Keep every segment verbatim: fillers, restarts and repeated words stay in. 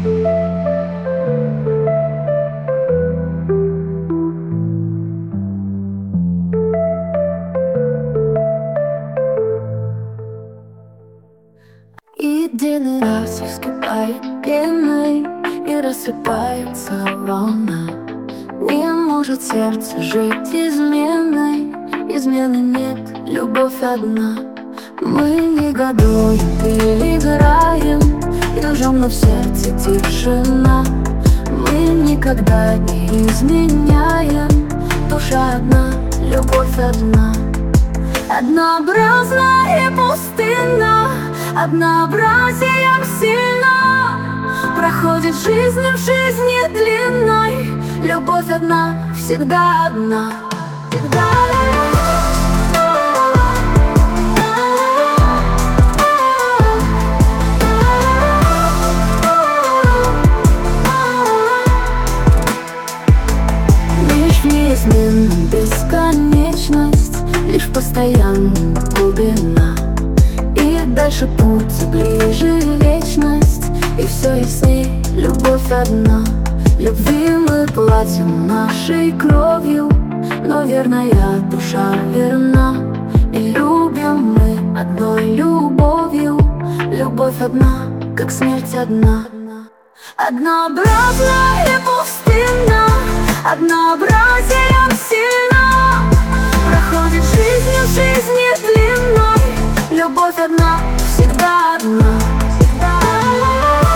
И день раз вскипает пеной, и рассыпается волна. Не может сердце жить изменой, измены нет, любовь одна. Мы негодуем, переиграем, дружим, но в сердце тишина. Мы никогда не изменяем, душа одна, любовь одна. Однообразна и пустынна, однообразием сильна. Проходит жизнь в жизни длинной, любовь одна, всегда одна, всегда одна. Лишь неизменна бесконечность, лишь постоянная глубина. И дальше путь, ближе вечность, и все ясней, любовь одна. Любви мы платим нашей кровью, но верная душа верна. И любим мы одной любовью, любовь одна, как смерть одна. Однообразна и пустынна, однообразием сильна. Проходит жизнь в жизни длинной, любовь одна, всегда одна, всегда одна.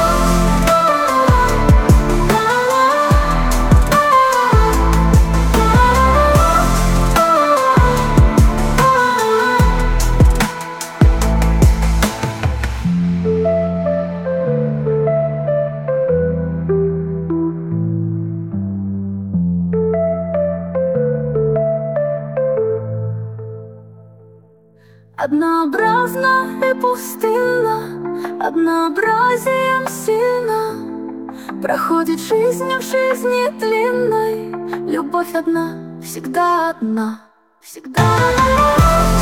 Однообразна и пустынна, однообразием сильна. Проходит жизнь в жизни длинной, любовь одна, всегда одна, всегда одна.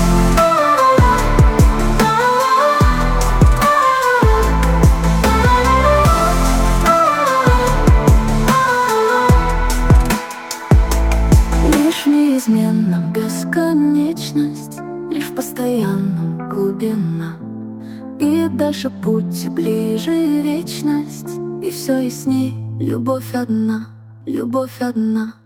Лишь неизменна бесконечность, лишь в постоянном глубина. И дальше путь, ближе вечность, и все ясней, любовь одна, любовь одна.